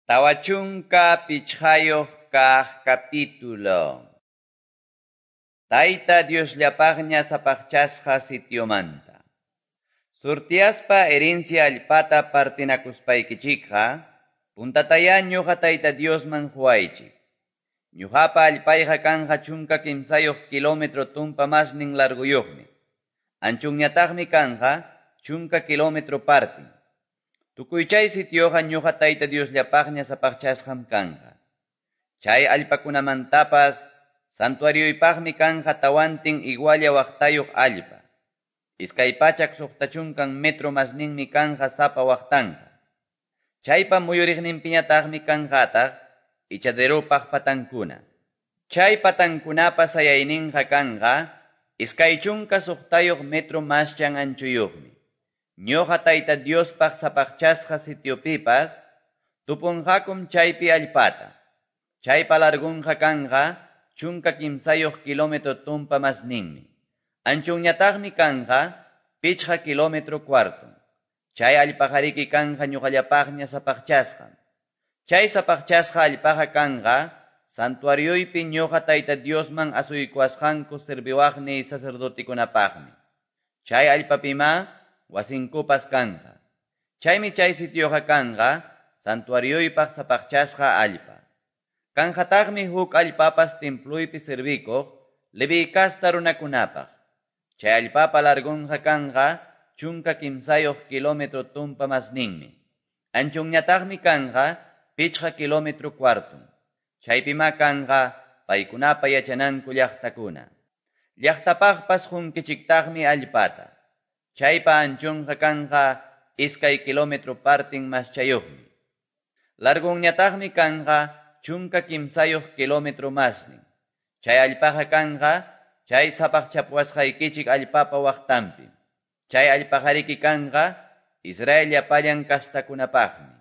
Tawachunka pichhayoq kaq capítulo. Tayta Diosllapaqña sapaqchasqa sitiomanta. Surtiaspa herencia allpata partinakuspaykichikqa, puntataya ñuqa Tayta Diosman huaychik. Ñuqapa allpayqa kanqa chunka kimsayoq kilómetro tumpa masnin larguyuqmi. Anchunñataqmi kanqa chunka kilómetro partin. Tukuychay sitioqa ñuqa Tayta Diosllapaqña sapaqchasqam kanqa. Chay allpakunamantapas santuarioypaqmi kanqa tawantin igualla waqtayuq allpa. Iskay pachak suqtachunkan metro masninmi kanqa sapa waqtanqa. Chaypa muyuriqninpiñataqmi kanqataq ichaderopaq patankuna. Chay patankunapa sayayninqa kanqa iskay chunka suqtayuq metro maschan anchuyuqmi. Ñuqa Tayta Diospaq sapaqchasqa sitiopipas tupunqakum chaypi allpata. Chaypa largunqa kanqa chunka kimsayoq kilómetro tumpa masninmi. Anchunñataqmi kanqa pichqa kilómetro cuartum. Chay allpaqariki kanqa ñuqallapaqña sapaqchasqa. Chay sapaqchasqa allpaqa kanqa santuarioypi ñuqa Tayta Diosman asuykuasqanku serviwaqni sacerdotikunapaqmi. Chay allpapima wasinkupas kanqa. Chaymi chay sitioqa kanqa santuarioypaq sapaqchasqa allpa. Kanqataqmi huk allpapas templuypi servikuq Levi kasta runakunapaq. Chay allpapa largunqa kanqa chunka kimsayoq kilómetro tumpa masninmi. Anchunñataqmi kanqa pichqa kilómetro cuartum. Chaypima kanqa paykunapa yachananku llaqtakuna. Llaqtapaqpas junkichiktaqmi allpata. Chaypa anchunqa kanqa iskay kilómetro partin maschayuqmi. Largunñataqmi kanqa chunka kimsayoq kilómetro masnin. Chay allpaqa kanqa chay sapaqchapuasqaykichik allpapa waqtanpi. Chay allpaqariki kanqa Israel llapallan kastakunapaqmi.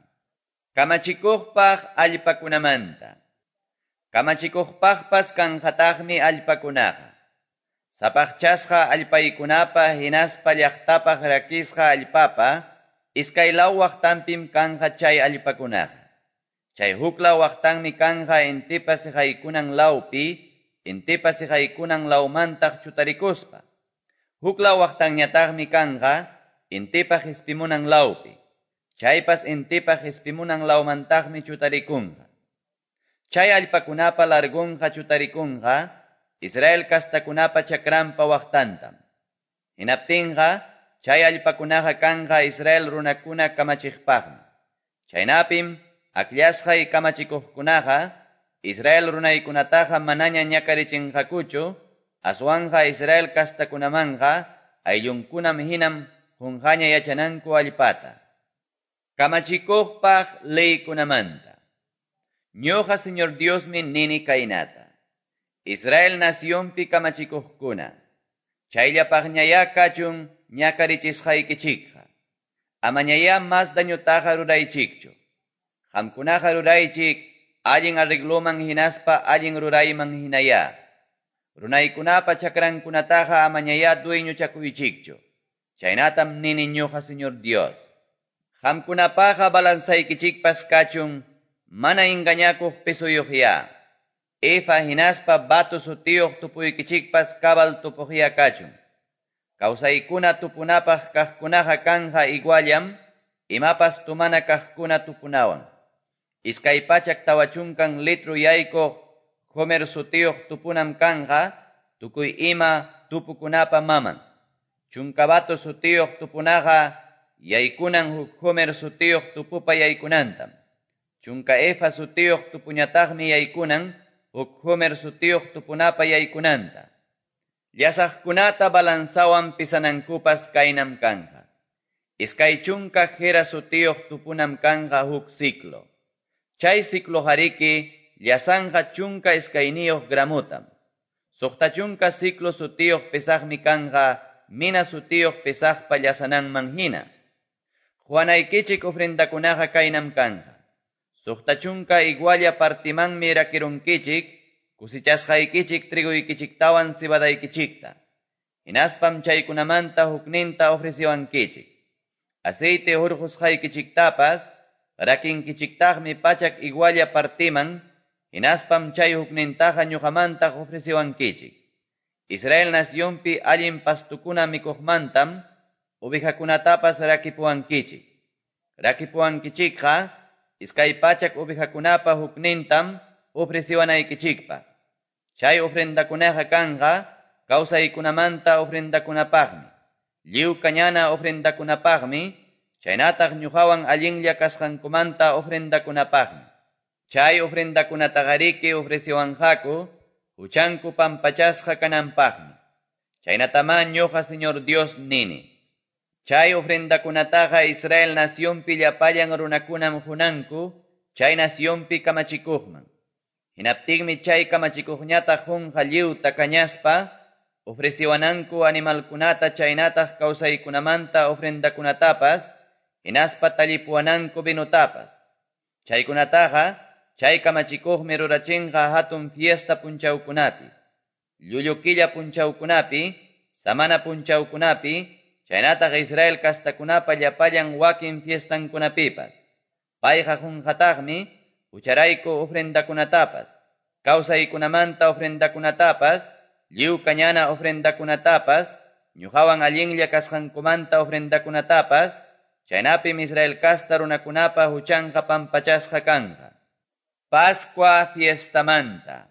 Kamachikuqpaq allpakunamanta. Kamachikuqpaqpas kanqataqmi allpakunaqa. Sapaqchasqa allpaykunapa hinaspa llaqtapaq rakisqa allpapa iskay law waqtanpim kanqa chay allpakunaqa. Chay hukla waqtanmi kanqa intipa sihaykunan lawpi, intipa sihaykunan lawmantaq chutarikuspa. Hukla waqtanñataqmi kanqa intipa hispimunan lawpi. Chaypas intipa hispimunan lawmantaqmi chutarikunqa. Chay allpakunapa largunqa chutarikunqa Israel kastakunapa chakranpa waqtantam. Hinaptinqa chay allpakunaqa kanqa Israel runakuna kamachiqpaqmi. Chaynapim akllashqay kamachikuqkunaqa Israel runaykunataqa manaña ñakarichinqakuchu, aswanqa Israel kastakunamanqa ayllunkunam hinam junqaña yachananku allpata. Kamachikuqpaq leykunamanta. Ñuqa Señor Diosmi nini kaynata. Israel nacionpi kamachikuqkuna. Chayllapaqñaya kachun ñakarichisqaykichikqa. Amañaya mas dañotaqa ruraychikchu. Qamkunaqa ruraychik allin arregloman hinaspa allin rurayman hinaya. Runaykunapa chakrankunataqa amañaya dueñochakuychikchu. Chaynatam nini ñuqa Señor Dios. Qamkunapaqa balansaykichikpas kachun mana engañakuq pisuyuqya. Efa hinaspa batu sutiyuq tupuykichikpas kabal tupuqya kachun. Kawsaykuna tupunapaq kaqkunaqa kanqa iguallam, imapas tumana kaqkuna tupunawan. Iskay pachak tawachunkan litro yaykuq homer sutiyuq tupunam kanqa, tukuy ima tupukunapa maman. Chunka batu sutiyuq tupunaqa yaykunan huk homer sutiyuq tupupa yaykunantam. Chunka efa sutiyuq tupuñataqmi yaykunan huk homer sutiyuq tupunapa yaykunanta. Llasaqkunata balansawan pisanankupas kaynam kanqa. Iskay chunka jera sutiyuq tupunam kanqa huk ciclo. Chay ciclo hariki llasanqa chunka iskayniyuq gramutam. Suqta chunka ciclo sutiyuq pisaqmi kanqa mina sutiyuq pisaqpa llasananman hina. Juanaykichik ofrendakunaqa kaynam kanqa. Suqta chunka igualla partimanmi rakirunkichik, kusichasqaykichik triguykichiktawan cebadaykichikta. Hinaspam chaykunamanta hukninta ofreciwankichik. Aceite hurqusqaykichiktapas rakinkichiktaqmi pachak igualla partiman, hinaspam chay huknintaqa ñuqamantaq ofreciwankichik. Israel nacionpi allin pastukuna mikuqmantam, ovejakunatapas rakipuwankichik. Rakipuwankichikqa, iskay pachak ovejakunapa huknintam ofreciwanaykichikpa. Chay ofrendakunaqa kanqa, kawsaykunamanta ofrendakunapaqmi. Lliw kañana ofrendakunapaqmi, chaynataq ñuqawan allinlla kasqankumanta ofrendakunapaqmi. Chay ofrendakunataqariki ofreciwanqaku, huchanku pampachasqa kananpaqmi. Chaynatama ñuqa Señor Dios nini. Chay ofrendakunataqa Israel nacionpi llapallan runakunam hunanku, chay nacionpi kamachikuqman. Hinaptigmi chay kamachikuqñataq junqa lliwta kañaspa, ofreciwananku animalkunata chaynataq kawsaykunamanta ofrendakunatapas, hinaspa tallipuwananku vinutapas. Chaykunataqa, chay kamachikuqmi rurachinqa hatun fiesta punchawkunapi, llullu killa punchawkunapi, samana punchawkunapi, chaynataq Israel kastakunapa llapallan wakin fiestankunapipas. Payqa junqataqmi, ucharayku ofrendakunatapas, kawsaykunamanta ofrendakunatapas, lliw kañana ofrendakunatapas, ñuqawan allinlla kasqankumanta ofrendakunatapas, chaynapim Israel kasta runakunapa huchanqa pampachasqa kanqa. Pascua fiestamanta.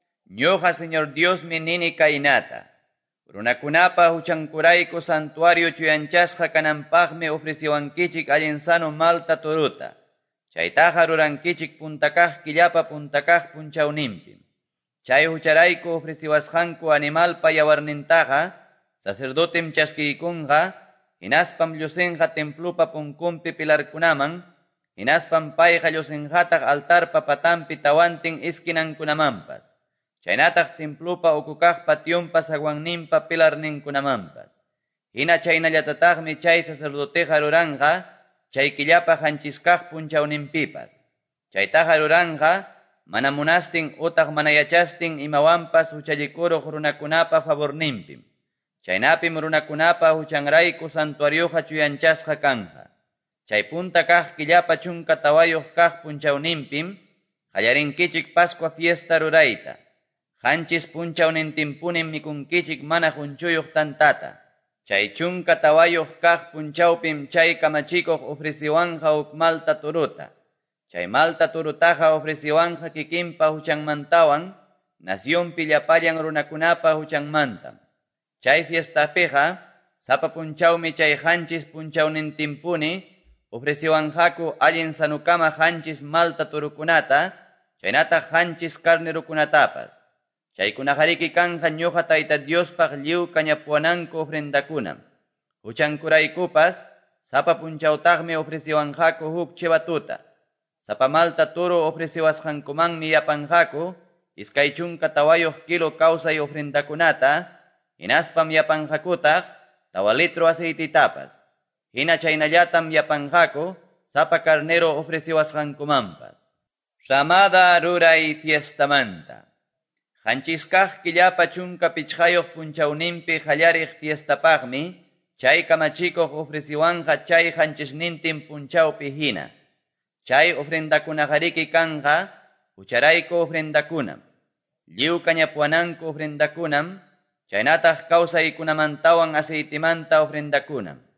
Ñuqa Señor Diosmi nini kaynata. Runakunapa huchankurayku santuario chuyanchasqa kananpaqmi ofreciwankichik allin sano malta turuta. Chaytaqa rurankichik puntakaq killapa puntakaq punchawninpim. Chay hucharayku ofreciwasqanku animalpa yawarnintaqa, sacerdotem chaskiykunqa, hinaspam llusinqa templupa punkunpi pilarkunaman, hinaspam payqa llusinqataq altarpa patanpi tawantin iskinankunamanpas. Chaynataq templupa ukukaq patyunpa sawanninpa pilarninkunamanpas. Hina chaynallatataqmi chay sacerdoteqa ruranqa, chay killapa hanchiskaq punchawninpipas. Chaytaqa ruranqa, mana munastin utaq mana yachastin imawanpas huchallikuruq runakunapa favorninpim. Chaynapim runakunapa huchanrayku santuarioqa chuyanchasqa kanqa. Chay punta kaq killapa chunka tawayuq kaq punchawninpim, qallarinkichik Pascua fiesta rurayta. Hanchis punchawnintinpunim mikunkichik mana hunchuyuq tantata. Chay chunka tawayuq kaq punchawpim chay kamachikuq ofreciwanqa uk malta turuta. Chay malta turutaqa ofreciwanqa kikinpa huchanmantawan, nacionpi llapallan runakunapa huchanmantam. Chay fiestapiqa, sapa punchawmi chay hanchis punchawnintinpuni, ofreciwanqaku allin sanukama hanchis malta turukunata, chaynataq hanchis carnerukunatapas. Chaykunaqariki kanqa ñuqa Tayta Diospaq lliw kañapuwananku ofrendakunam. Huchankuraykupas, sapa punchawtaqmi ofreciwanqaku huk chivatuta. Sapa malta turu ofreciwasqankumanmi yapanqaku, iskay chunka tawayuq kilo kawsay ofrendakunata, hinaspam yapanqakutaq, tawa litro aceititapas. Hina chaynallatam yapanqaku, sapa carnero ofreciwasqankumanpas. Ramada ruray fiestamanta. Hanchiskaq killapa chunka pichqayuq punchawninpi qallariq fiestapaqmi, chay kamachikuq ofreciwanqa chay hanchisnintin punchawpi hina. Chay ofrendakunaqariki kanqa, hucharayku ofrendakunam. Lliw kañapuwananku ofrendakunam, chaynataq kawsaykunamantawan aceitimanta ofrendakunam.